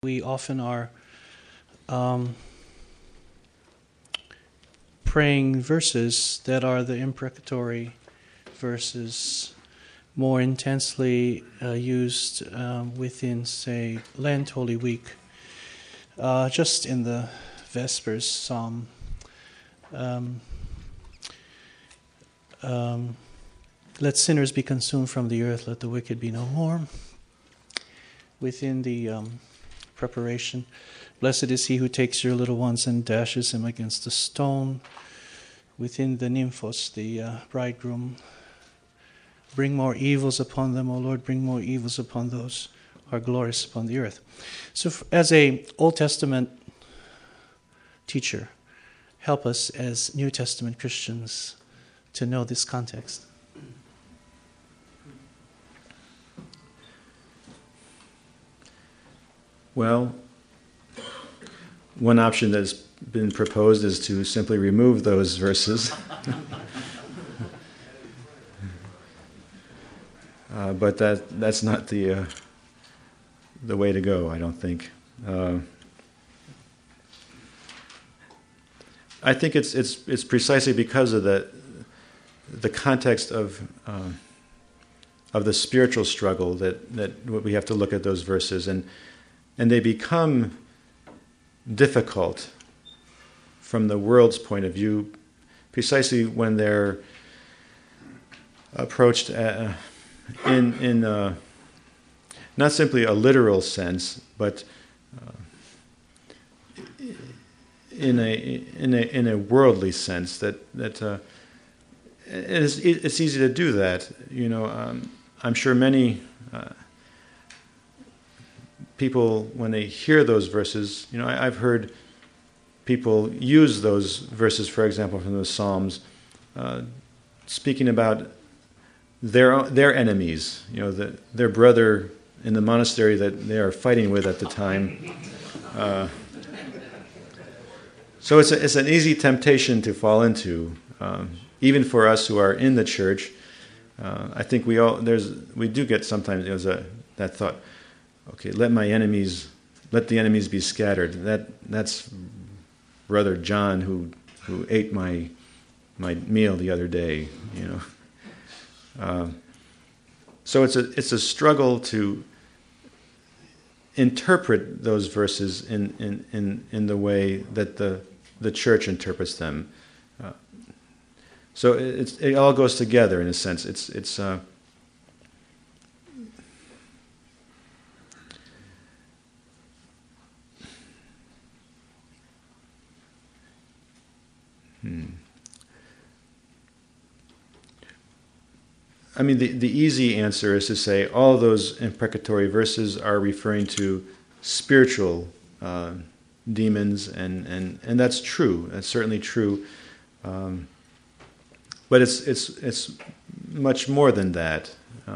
We often are praying verses that are the imprecatory verses more intensely used within, say, Lent, Holy Week. Just in the Vespers Psalm, let sinners be consumed from the earth, let the wicked be no more. Within the preparation, blessed is he who takes your little ones and dashes them against a stone. Within the nymphos, the bridegroom, bring more evils upon them, O Lord, bring more evils upon those who are glorious upon the earth. So as a Old Testament teacher, help us as New Testament Christians to know this context. Well, one option that's been proposed is to simply remove those verses. But that's not the way to go, I don't think. I think it's precisely because of the context of the spiritual struggle that we have to look at those verses, and they become difficult from the world's point of view, precisely when they're approached in not simply a literal sense, but in a worldly sense. It's easy to do that. I'm sure many people, when they hear those verses, I've heard people use those verses, for example, from the Psalms, speaking about their enemies, their brother in the monastery that they are fighting with at the time. So it's an easy temptation to fall into, even for us who are in the church. I think we do get sometimes that thought. Okay, let the enemies be scattered. That's Brother John who ate my meal the other day. So it's a struggle to interpret those verses in the way that the church interprets them. So it all goes together in a sense. It's I mean, the easy answer is to say all those imprecatory verses are referring to spiritual demons, and that's true. That's certainly true. But it's much more than that.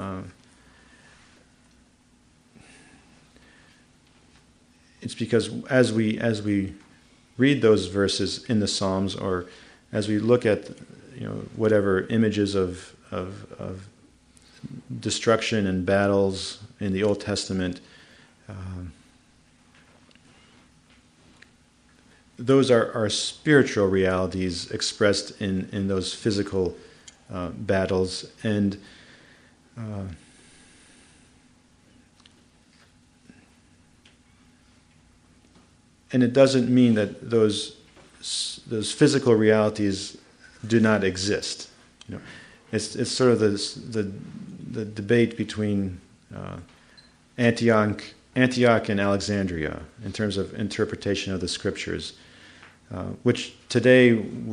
It's because as we read those verses in the Psalms, or as we look at whatever images of destruction and battles in the Old Testament, those are spiritual realities expressed in those physical battles, and it doesn't mean that those physical realities do not exist. It's sort of the debate between Antioch and Alexandria in terms of interpretation of the scriptures, which today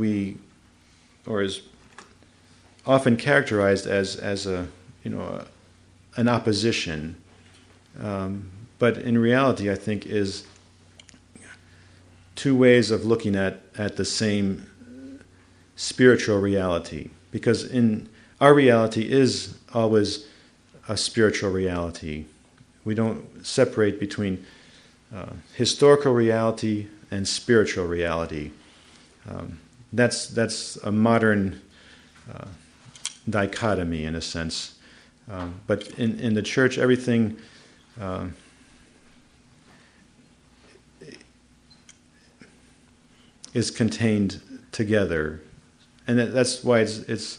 is often characterized as an opposition, but in reality, I think, is two ways of looking at the same spiritual reality, because in our reality is always a spiritual reality. We don't separate between historical reality and spiritual reality. That's a modern dichotomy in a sense. But in the church, everything is contained together, and that's why it's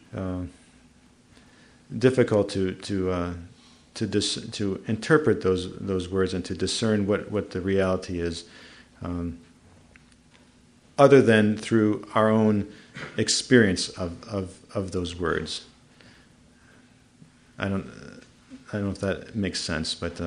difficult to interpret those words and to discern what the reality is, other than through our own experience of those words. I don't know if that makes sense, but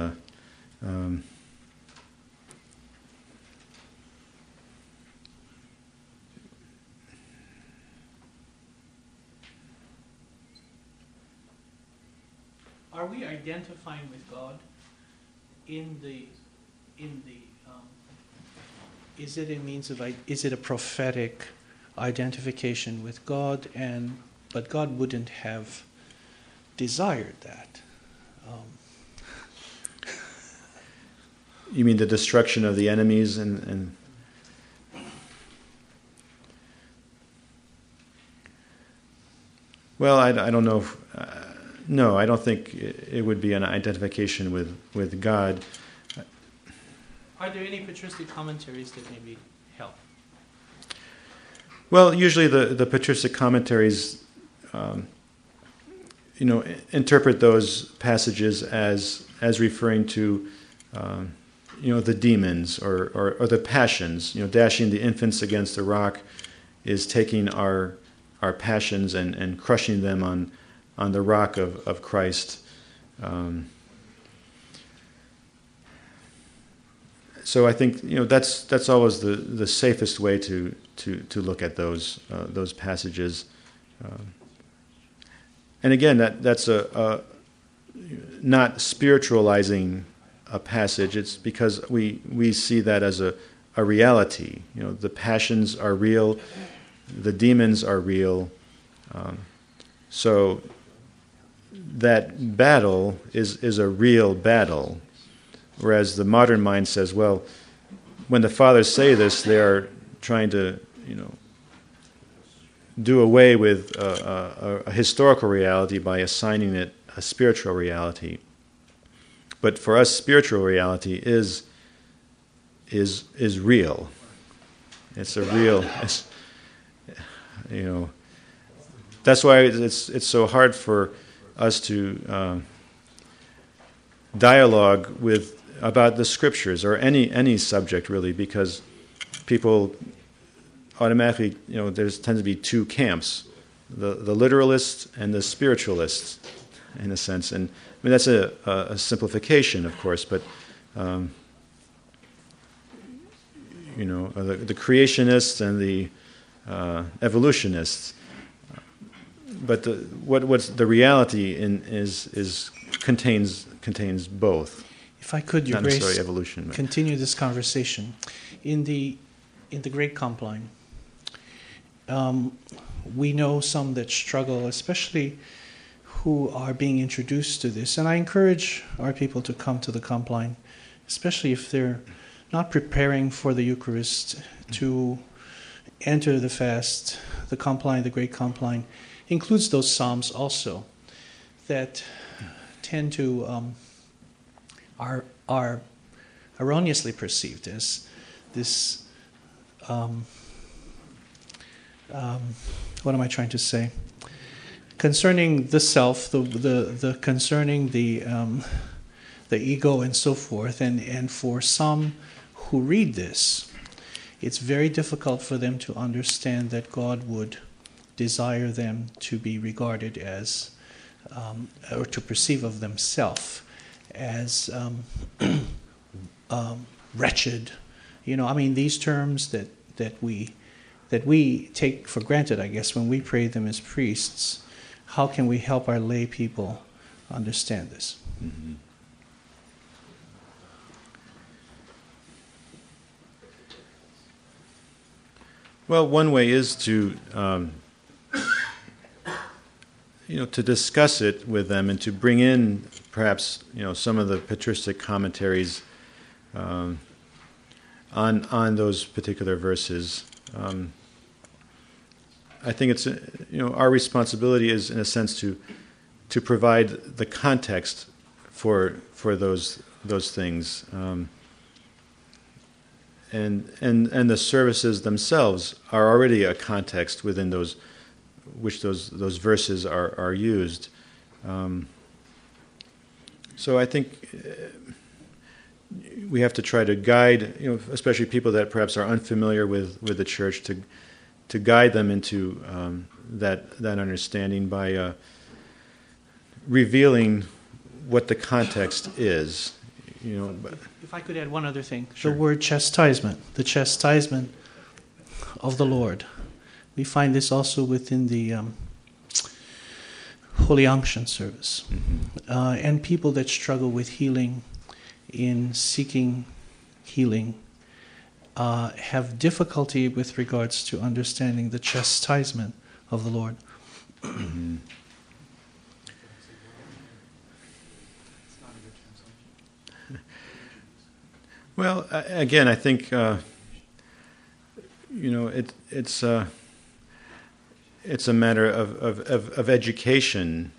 are we identifying with God is it a means of, is it a prophetic identification with God, but God wouldn't have desired that? You mean the destruction of the enemies and well, I don't know if, no, I don't think it would be an identification with God. Are there any patristic commentaries that maybe help? Well, usually the patristic commentaries, interpret those passages as referring to, the demons or the passions. Dashing the infants against the rock is taking our passions and crushing them on the rock of Christ. So I think that's always the safest way to look at those passages. And again, that's a not spiritualizing a passage. It's because we see that as a reality. The passions are real, the demons are real. So that battle is a real battle. Whereas the modern mind says, well, when the fathers say this, they are trying to, do away with a historical reality by assigning it a spiritual reality. But for us, spiritual reality is real. It's a real, That's why it's so hard for us to dialogue about the scriptures or any subject really, because people automatically, there tends to be two camps, the literalists and the spiritualists, in a sense. And I mean that's a simplification, of course, but the creationists and the evolutionists. But what's the reality contains both. If I could, Your Not Grace, necessarily evolution, but continue this conversation. In the Great Compline, we know some that struggle, especially who are being introduced to this. And I encourage our people to come to the Compline, especially if they're not preparing for the Eucharist, to enter the fast. The Compline, the Great Compline, includes those psalms also that tend to are erroneously perceived as this. What am I trying to say? Concerning the self, the concerning the ego and so forth, and for some who read this, it's very difficult for them to understand that God would desire them to be regarded as, or to perceive of themselves as wretched. These terms that we take for granted, I guess, when we pray them as priests. How can we help our lay people understand this? Mm-hmm. Well, one way is to to discuss it with them and to bring in perhaps some of the patristic commentaries on those particular verses. I think it's our responsibility is, in a sense, to provide the context for those things. and the services themselves are already a context within which those verses are used. So I think we have to try to guide, especially people that perhaps are unfamiliar with the church, to guide them into that understanding by revealing what the context is. If I could add one other thing, Sure. The word chastisement, the chastisement of the Lord. We find this also within the Holy Unction service. Mm-hmm. And people that struggle with healing, in seeking healing, have difficulty with regards to understanding the chastisement of the Lord. Mm-hmm. Well, again, I think it's a matter of education.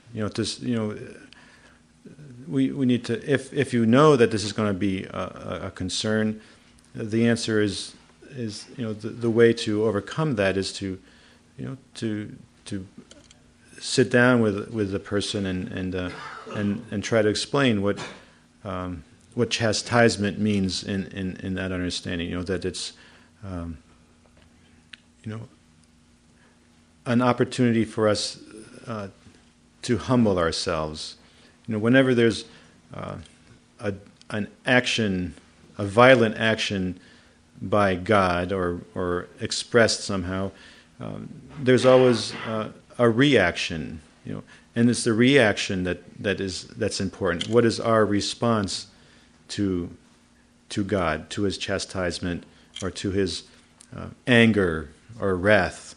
We need to, if you know that this is going to be a concern, the answer is the way to overcome that is to sit down with the person and try to explain what chastisement means in that understanding. That it's an opportunity for us to humble ourselves. Whenever there's an action, a violent action by God or expressed somehow, there's always a reaction. And it's the reaction that's important. What is our response to God, to His chastisement, or to His anger or wrath?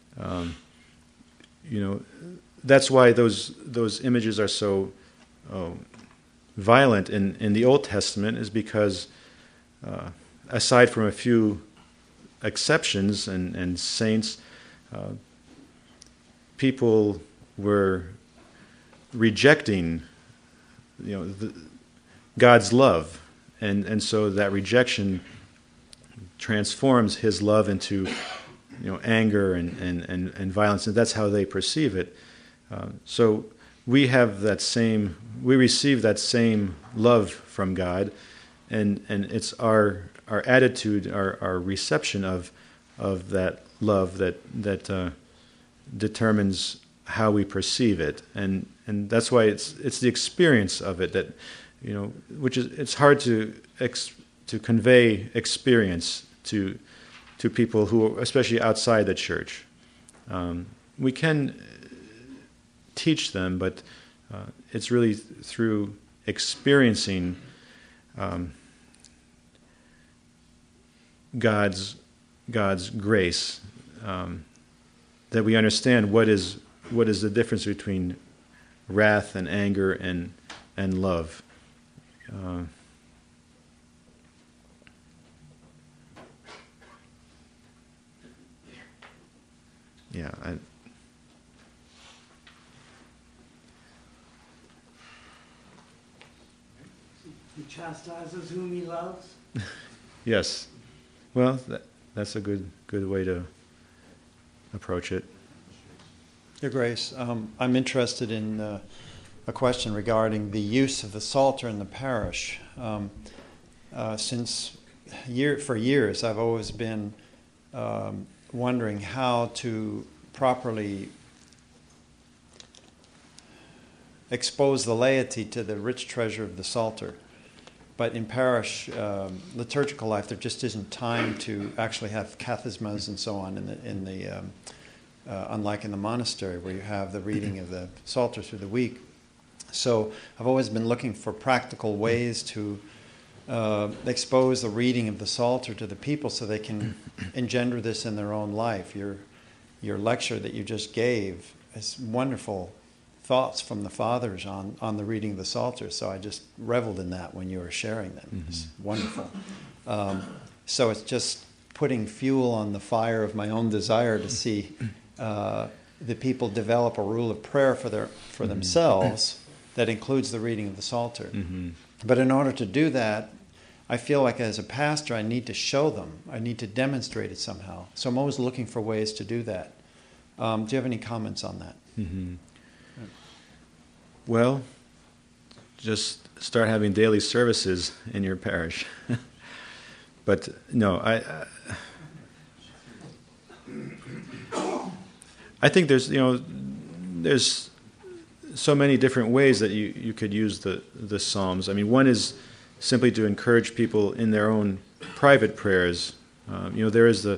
That's why those images are so violent in the Old Testament, is because aside from a few exceptions and saints, people were rejecting God's love, and so that rejection transforms His love into anger and violence, and that's how they perceive it. So we receive that same love from God, and it's our attitude, our reception of that love that determines how we perceive it, and that's why it's the experience of it that which is, it's hard to convey experience to people who, especially outside the church. We can teach them, but it's really through experiencing God's grace that we understand what is the difference between wrath and anger and love. He chastises whom He loves. Yes. Well, that's a good way to approach it. Your Grace, I'm interested in a question regarding the use of the Psalter in the parish. For years, I've always been wondering how to properly expose the laity to the rich treasure of the Psalter. But in parish liturgical life, there just isn't time to actually have kathismas and so on unlike in the monastery where you have the reading of the Psalter through the week. So I've always been looking for practical ways to expose the reading of the Psalter to the people so they can engender this in their own life. Your lecture that you just gave is wonderful thoughts from the fathers on the reading of the Psalter. So I just reveled in that when you were sharing them. Mm-hmm. It's wonderful. So it's just putting fuel on the fire of my own desire to see the people develop a rule of prayer for themselves that includes the reading of the Psalter. Mm-hmm. But in order to do that, I feel like as a pastor, I need to show them. I need to demonstrate it somehow. So I'm always looking for ways to do that. Do you have any comments on that? Mm-hmm. Well, just start having daily services in your parish. But no, I think there's so many different ways that you could use the Psalms. I mean, one is simply to encourage people in their own private prayers. There is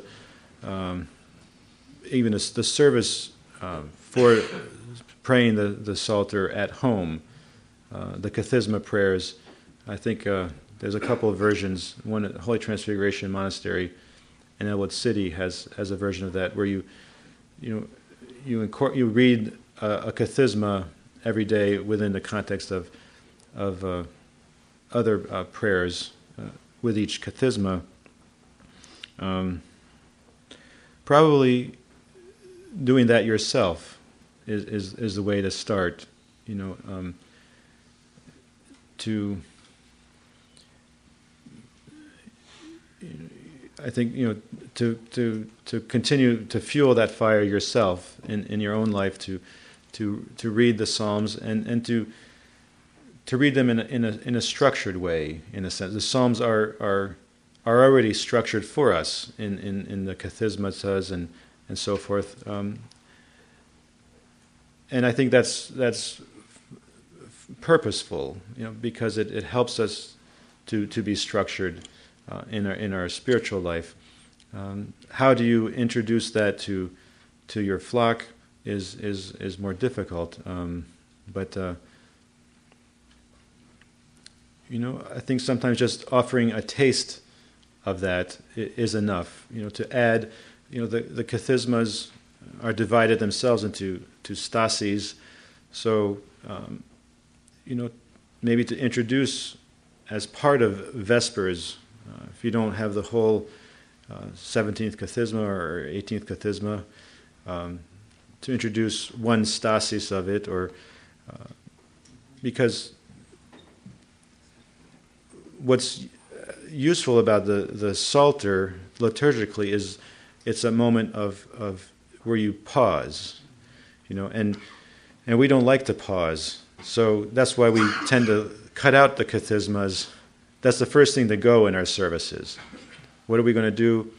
even the service for praying the Psalter at home, the Kathisma prayers. I think there's a couple of versions. One at Holy Transfiguration Monastery in Elwood City has a version of that where you read a Kathisma every day within the context of other prayers with each Kathisma. Probably doing that yourself is the way to start. I think to continue to fuel that fire yourself in your own life, to read the Psalms and to read them in a structured way. In a sense, the Psalms are already structured for us in the Kathismatas and so forth. And I think that's purposeful, because it helps us to be structured in our spiritual life. How do you introduce that to your flock is more difficult, but I think sometimes just offering a taste of that is enough. To add, the Kathismas are divided themselves into stases, so maybe to introduce as part of Vespers. If you don't have the whole 17th Kathisma or 18th Kathisma, to introduce one stasis of it, or because what's useful about the Psalter liturgically is it's a moment of where you pause, and we don't like to pause, so that's why we tend to cut out the Kathismas. That's the first thing to go in our services. What are we going to do?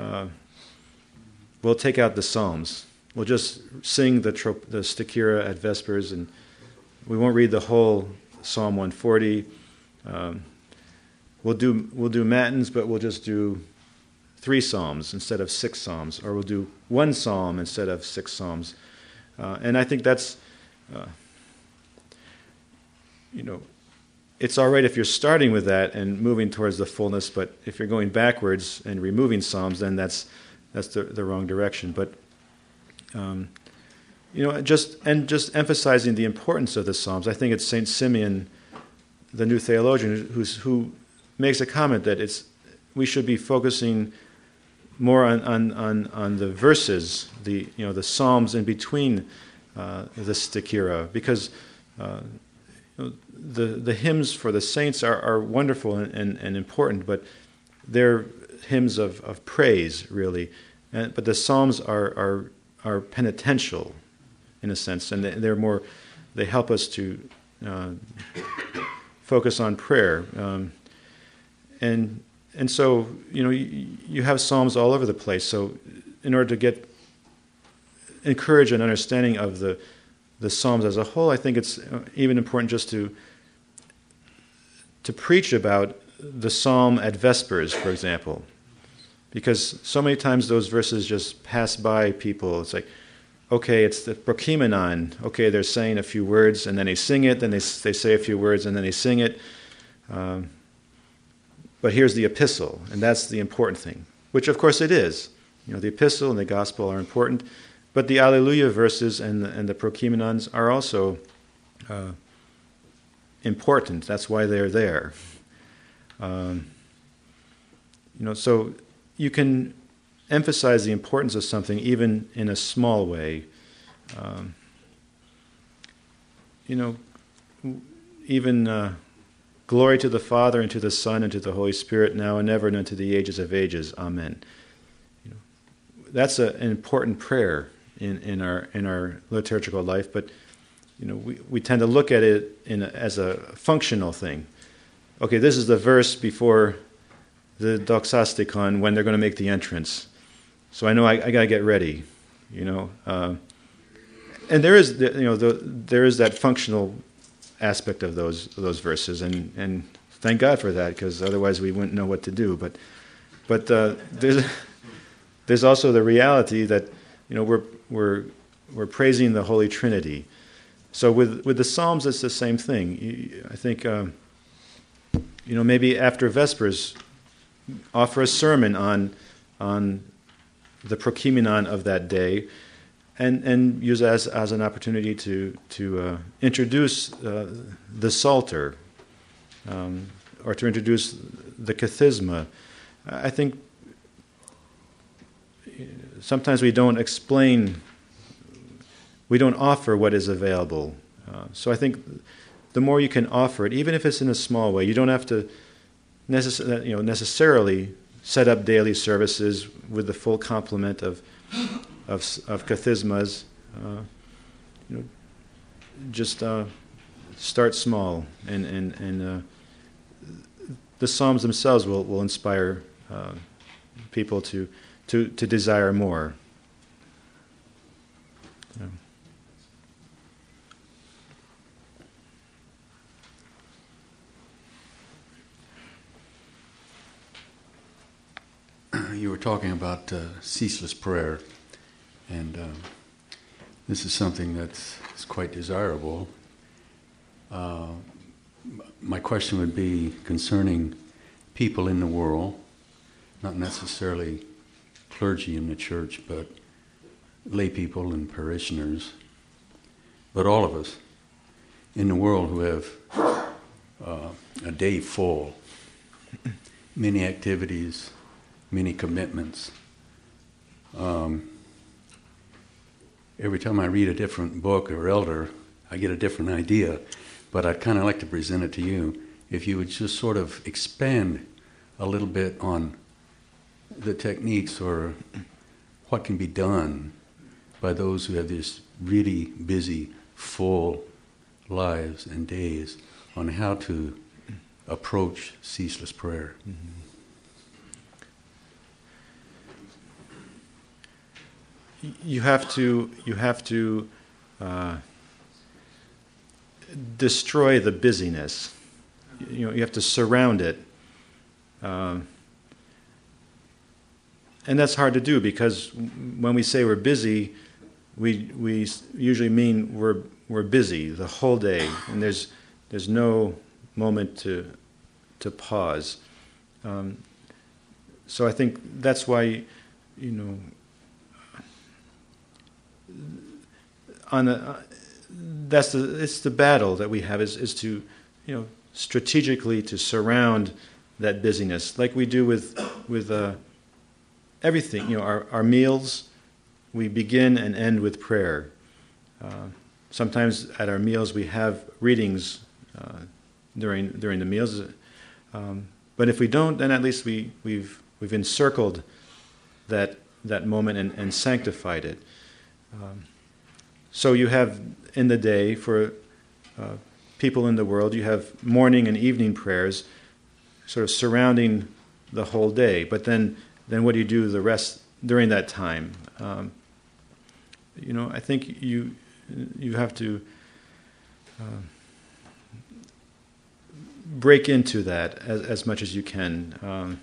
We'll take out the Psalms. We'll just sing the Stichira at Vespers, and we won't read the whole Psalm 140. We'll do matins, but we'll just do 3 psalms instead of 6 psalms, or we'll do 1 psalm instead of 6 psalms. And I think that's, it's all right if you're starting with that and moving towards the fullness, but if you're going backwards and removing psalms, then that's the wrong direction. But just emphasizing the importance of the psalms. I think it's Saint Simeon, the new theologian, who makes a comment that we should be focusing more on the verses, the psalms in between the Stichira, because the hymns for the saints are wonderful and important, but they're hymns of praise, really. But the psalms are penitential, in a sense, and they help us to focus on prayer. And so you have psalms all over the place. So in order to encourage an understanding of the psalms as a whole, I think it's even important just to preach about the psalm at Vespers, for example, because so many times those verses just pass by people. It's like, okay, it's the Prokeimenon. Okay, they're saying a few words, and then they sing it. Then they say a few words, and then they sing it. But here's the epistle, and that's the important thing, which of course it is. The epistle and the gospel are important, but the Alleluia verses and the Prokeimenons are also important. That's why they're there. So you can emphasize the importance of something even in a small way. Glory to the Father, and to the Son, and to the Holy Spirit, now and ever, and unto the ages of ages. Amen. That's an important prayer in our liturgical life, but we tend to look at it as a functional thing. Okay, this is the verse before the Doxastikon when they're going to make the entrance. So I know I got to get ready, And there is there is that functional aspect of those verses, and thank God for that, because otherwise we wouldn't know what to do. But there's also the reality that we're praising the Holy Trinity. So with the Psalms, it's the same thing. I think maybe after Vespers, offer a sermon on the prokimenon of that day, and use it as an opportunity to introduce the Psalter, or to introduce the Kathisma. I think sometimes we don't offer what is available. So I think the more you can offer it, even if it's in a small way, you don't have to necessarily set up daily services with the full complement of kathismas. Just start small, and the Psalms themselves will inspire people to desire more. You were talking about ceaseless prayer, and this is something that's quite desirable. My question would be concerning people in the world, not necessarily clergy in the church, but lay people and parishioners, but all of us in the world who have a day full, many activities, many commitments. Every time I read a different book or elder, I get a different idea, but I'd kind of like to present it to you. If you would just sort of expand a little bit on the techniques or what can be done by those who have these really busy, full lives and days on how to approach ceaseless prayer. Mm-hmm. You have to destroy the busyness. You have to surround it, and that's hard to do, because when we say we're busy, we usually mean we're busy the whole day, and there's no moment to pause. So I think that's why it's the battle that we have is to strategically to surround that busyness, like we do with everything. Our meals, we begin and end with prayer. Sometimes at our meals we have readings during the meals, but if we don't, then at least we've encircled that moment and sanctified it. So you have in the day, for people in the world, you have morning and evening prayers sort of surrounding the whole day. But then what do you do the rest during that time? I think you have to break into that as much as you can.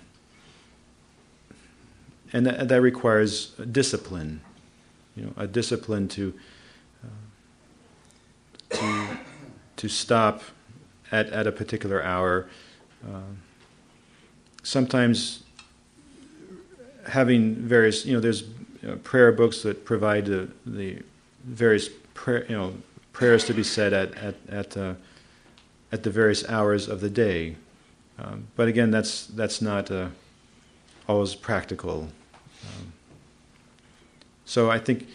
And that requires discipline. A discipline to stop at a particular hour. Sometimes having various, there's prayer books that provide the various prayers to be said at the various hours of the day. But again, that's not always practical. So I think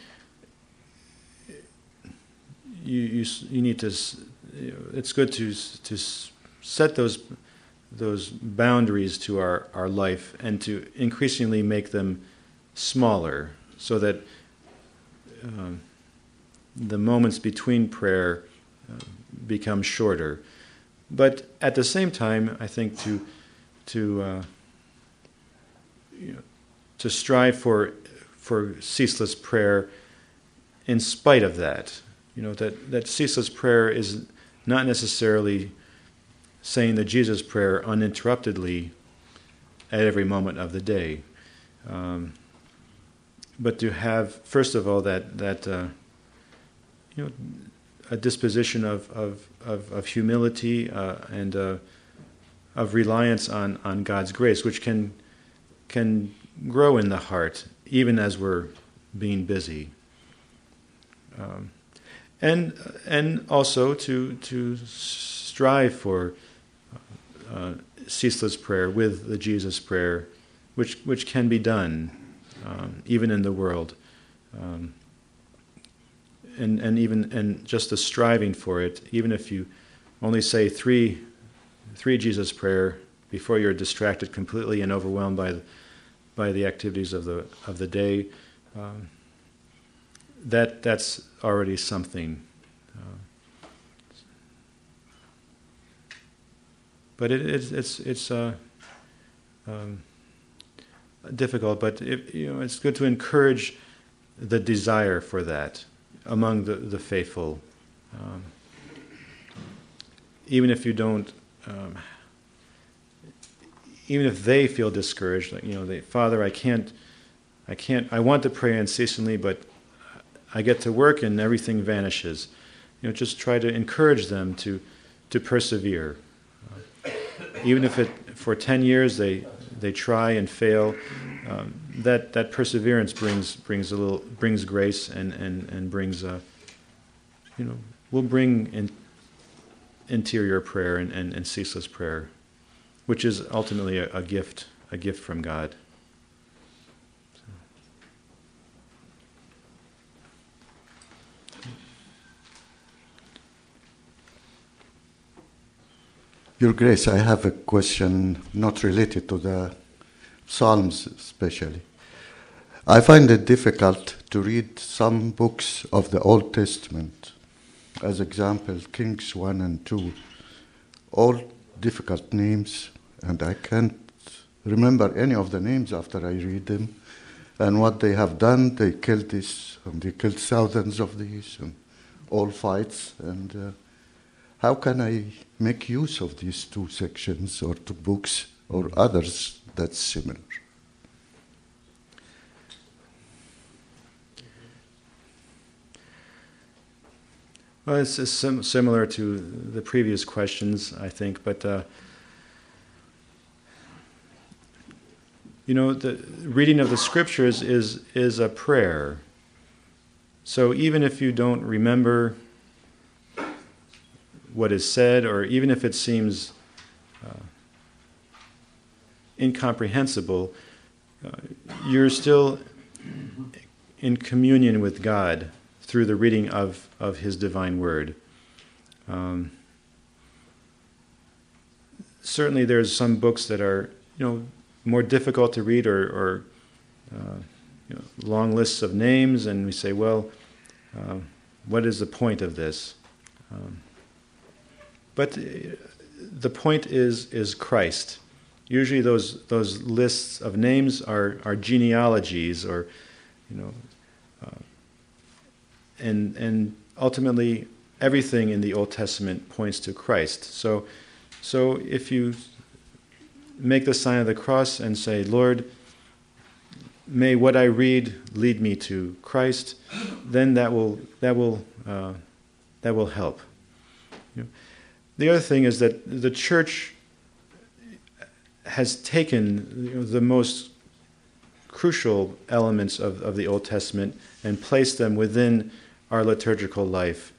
you need to. It's good to set those boundaries to our life and to increasingly make them smaller, so that the moments between prayer become shorter. But at the same time, I think to strive for ceaseless prayer in spite of that. That ceaseless prayer is not necessarily saying the Jesus prayer uninterruptedly at every moment of the day, but to have, first of all, that a disposition of humility and of reliance on God's grace, which can grow in the heart even as we're being busy, and also to strive for ceaseless prayer with the Jesus prayer, which can be done even in the world, and just the striving for it, even if you only say three Jesus prayer before you're distracted completely and overwhelmed by the activities of the day, that's already something. But it's difficult. But it's good to encourage the desire for that among the faithful, even if you don't. Even if they feel discouraged, Father, I want to pray unceasingly, but I get to work and everything vanishes. Just try to encourage them to persevere. Even if for 10 years they try and fail, that perseverance brings grace and brings will bring interior prayer and ceaseless prayer, which is ultimately a gift from God. Your Grace, I have a question not related to the Psalms especially. I find it difficult to read some books of the Old Testament. As example, Kings 1 and 2. All difficult names, and I can't remember any of the names after I read them. And what they have done, they killed this, and they killed thousands of these, and all fights. And how can I make use of these two sections or two books or others that's similar? Well, it's similar to the previous questions, I think, but the reading of the Scriptures is a prayer. So even if you don't remember what is said, or even if it seems incomprehensible, you're still in communion with God through the reading of His divine word. Certainly there's some books that are more difficult to read, or long lists of names, and we say, well, what is the point of this? But the point is Christ. Usually those lists of names are genealogies, or and ultimately everything in the Old Testament points to Christ. So if you make the sign of the cross and say, Lord, may what I read lead me to Christ, then that will help. The other thing is that the Church has taken the most crucial elements of the Old Testament and placed them within our liturgical life.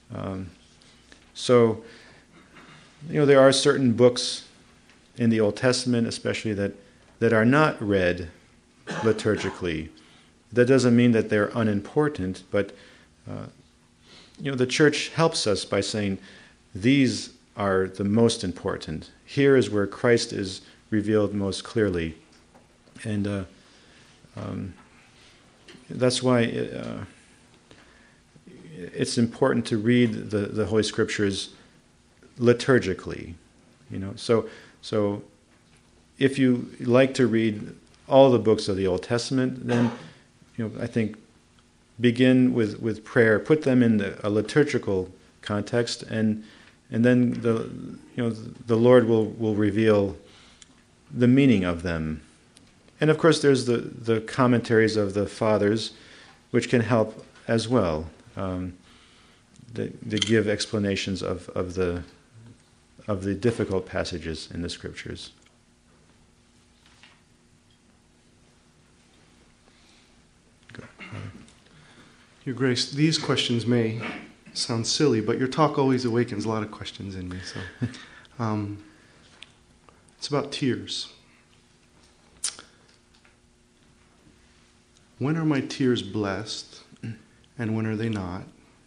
So there are certain books in the Old Testament, especially that are not read liturgically. That doesn't mean that they're unimportant, but the Church helps us by saying these are the most important. Here is where Christ is revealed most clearly. And that's why it's important to read the Holy Scriptures liturgically. So if you like to read all the books of the Old Testament, then I think begin with prayer. Put them in a liturgical context, and then the Lord will reveal the meaning of them. And of course, there's the commentaries of the fathers, which can help as well. They give explanations of the difficult passages in the Scriptures. Your Grace, these questions may sound silly, but your talk always awakens a lot of questions in me. So, it's about tears. When are my tears blessed, and when are they not?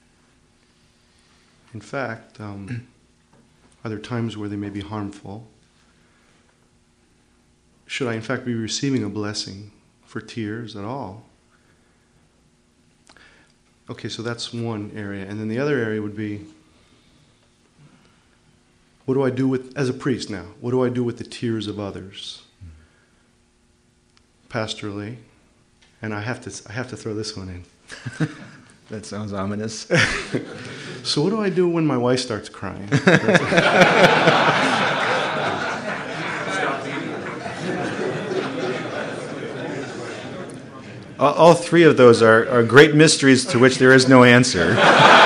In fact, are there times where they may be harmful? Should I, in fact, be receiving a blessing for tears at all? Okay, so that's one area. And then the other area would be, what do I do as a priest now, what do I do with the tears of others? Pastorally, and I have to throw this one in. That sounds ominous. So what do I do when my wife starts crying? All three of those are great mysteries to which there is no answer.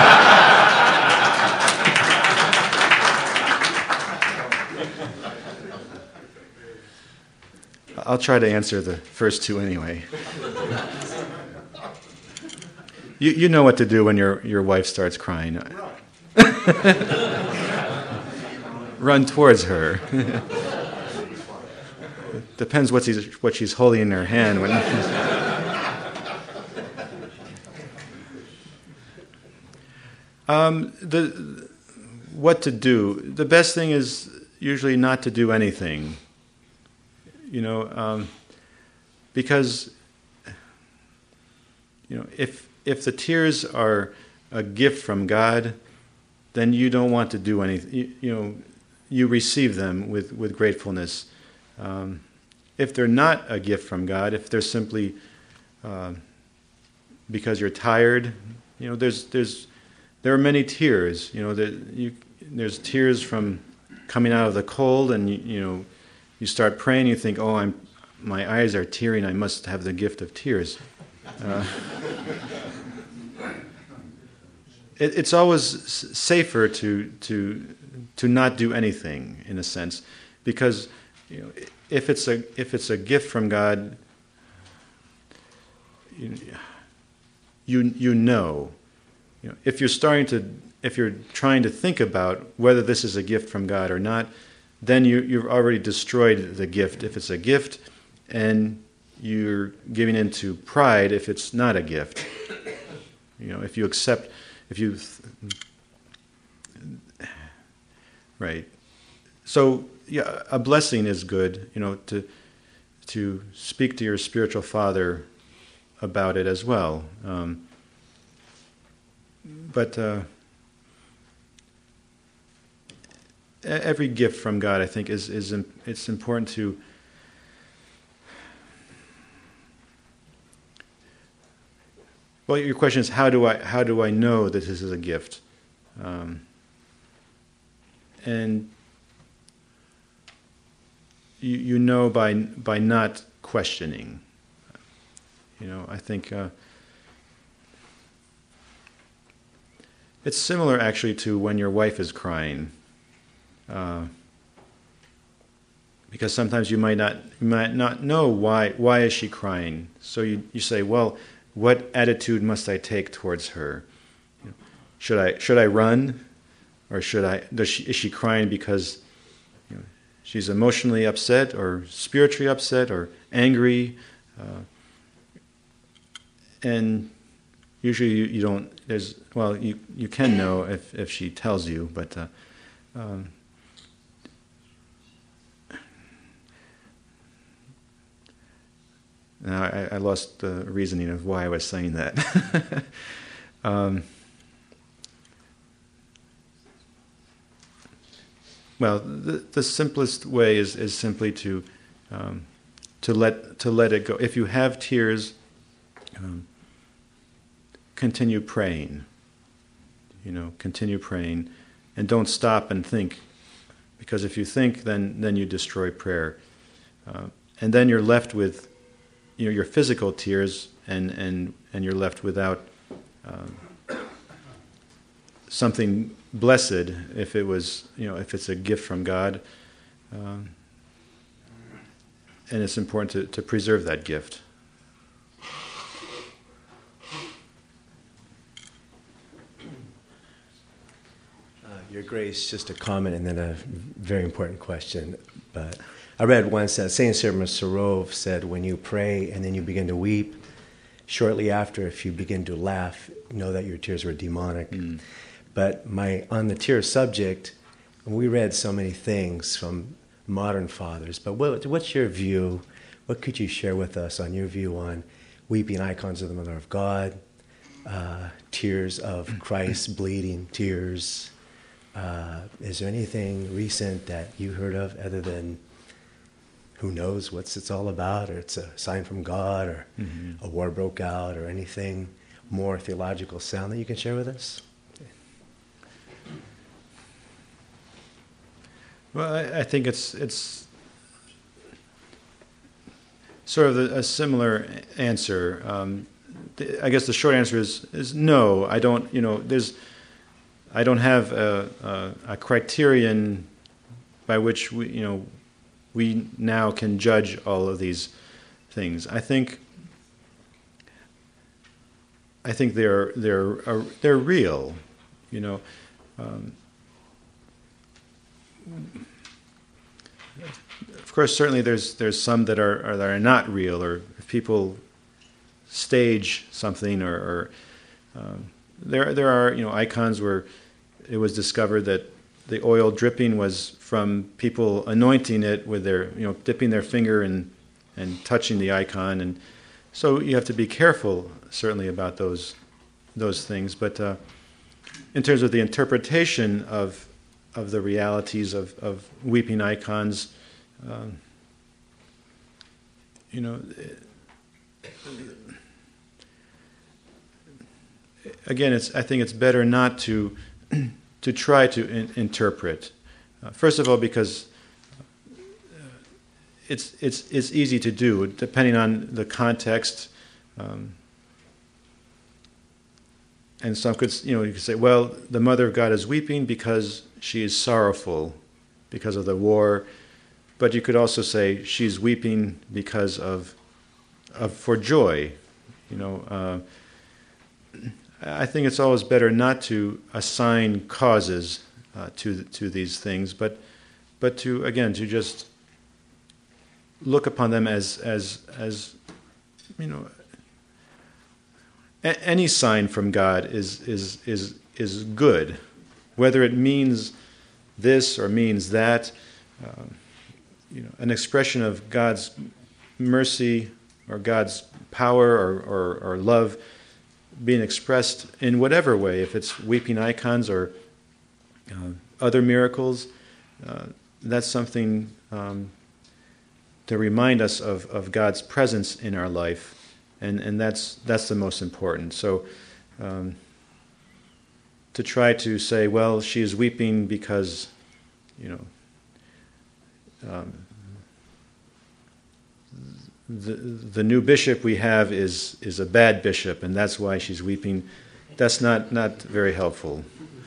I'll try to answer the first two anyway. You know what to do when your wife starts crying. Run towards her. Depends what she's holding in her hand when. What to do? The best thing is usually not to do anything. Because if the tears are a gift from God, then you don't want to do anything. You receive them with gratefulness. If they're not a gift from God, if they're simply because you're tired, there are many tears. There's tears from coming out of the cold, and you start praying. You think, "Oh, my eyes are tearing. I must have the gift of tears." It's always safer to not do anything, in a sense, because if it's a gift from God, you know. If you're trying to think about whether this is a gift from God or not, then you've already destroyed the gift. If it's a gift, and you're giving into pride if it's not a gift. Right. So yeah, a blessing is good. To speak to your spiritual father about it as well. But every gift from God, I think, it's important to. Well, your question is how do I know that this is a gift? And you know by not questioning. I think it's similar actually to when your wife is crying, because sometimes you might not know why is she crying. So you say, well, what attitude must I take towards her? Should I run, or is she crying because she's emotionally upset, or spiritually upset, or angry? And usually you don't. You can know if she tells you, but Now I lost the reasoning of why I was saying that. Well, the simplest way is simply to let it go. If you have tears, continue praying. Continue praying, and don't stop and think, because if you think, then you destroy prayer, and then you're left with your physical tears, and you're left without something blessed, if it's a gift from God, and it's important to preserve that gift. Your Grace, just a comment and then a very important question. But I read once that Saint Cyril of Sarov said, when you pray and then you begin to weep, shortly after, if you begin to laugh, know that your tears were demonic. But on the tear subject, we read so many things from modern fathers, but what's your view? What could you share with us on your view on weeping icons of the Mother of God, tears of Christ, bleeding tears? Is there anything recent that you heard of other than who knows what it's all about, or it's a sign from God, or a war broke out, or anything more theological sound that you can share with us? Well, I think it's sort of a similar answer. I guess the short answer is no. I don't. I don't have a criterion by which we now can judge all of these things. I think they're real. Of course, certainly there's some that are not real, or if people stage something, or there are icons where it was discovered that the oil dripping was from people anointing it with their dipping their finger and touching the icon, and so you have to be careful certainly about those things. But in terms of the interpretation of the realities of weeping icons, again, I think it's better not to try to interpret. First of all, because it's easy to do, depending on the context. And some could, you could say, well, the Mother of God is weeping because she is sorrowful because of the war. But you could also say she's weeping because for joy. I think it's always better not to assign causes to these things, but to just look upon them as any sign from God is good, whether it means this or means that. An expression of God's mercy or God's power or love being expressed in whatever way, if it's weeping icons or other miracles, that's something to remind us of God's presence in our life, and that's the most important. So to try to say, well, she is weeping because the new bishop we have is a bad bishop, and that's why she's weeping. That's not very helpful,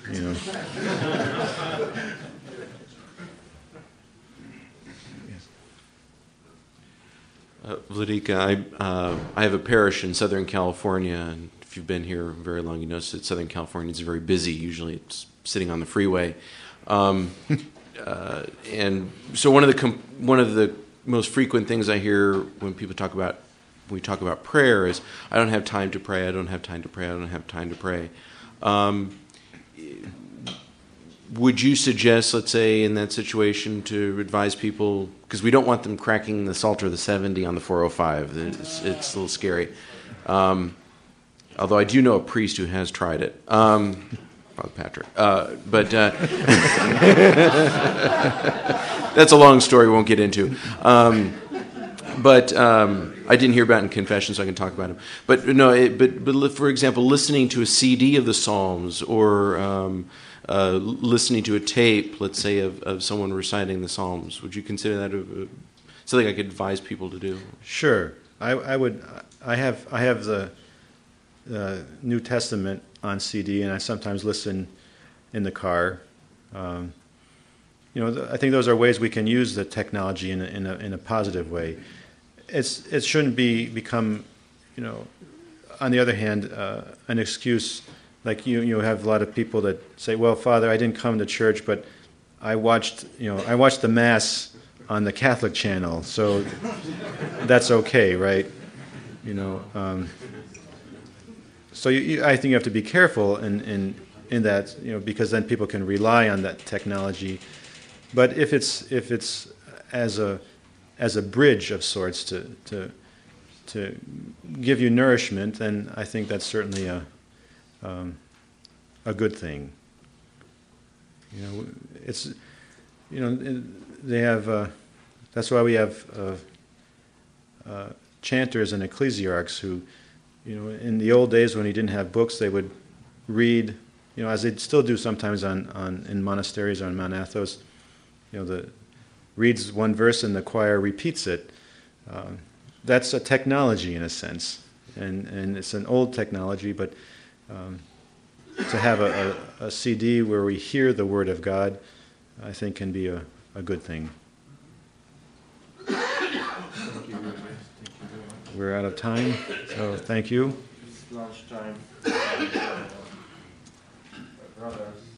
Vladika, I have a parish in Southern California, and if you've been here very long, you notice that Southern California is very busy. Usually it's sitting on the freeway. And so one of the most frequent things I hear when we talk about prayer is, I don't have time to pray, I don't have time to pray, I don't have time to pray. would you suggest, let's say, in that situation, to advise people, because we don't want them cracking the Psalter of the 70 on the 405. It's a little scary. Although I do know a priest who has tried it, Father Patrick. But that's a long story we won't get into. But I didn't hear about it in confession, so I can talk about him. But no, but for example, listening to a CD of the Psalms, or listening to a tape, let's say, of someone reciting the Psalms, would you consider that something I could advise people to do? Sure, I would. I have the New Testament on CD, and I sometimes listen in the car. I think those are ways we can use the technology in a positive way. It shouldn't become, on the other hand, an excuse. Like you have a lot of people that say, "Well, Father, I didn't come to church, but I watched the Mass on the Catholic channel, so that's okay, right?" So I think you have to be careful in that, because then people can rely on that technology. But if it's as a bridge of sorts to give you nourishment, then I think that's certainly a good thing. They have. That's why we have chanters and ecclesiarchs who, in the old days when he didn't have books, they would read, as they still do sometimes in monasteries or on Mount Athos. Reads one verse and the choir repeats it. That's a technology in a sense, and it's an old technology, but to have a CD where we hear the Word of God, I think can be a good thing. We're out of time, so thank you. It's lunchtime. Brothers.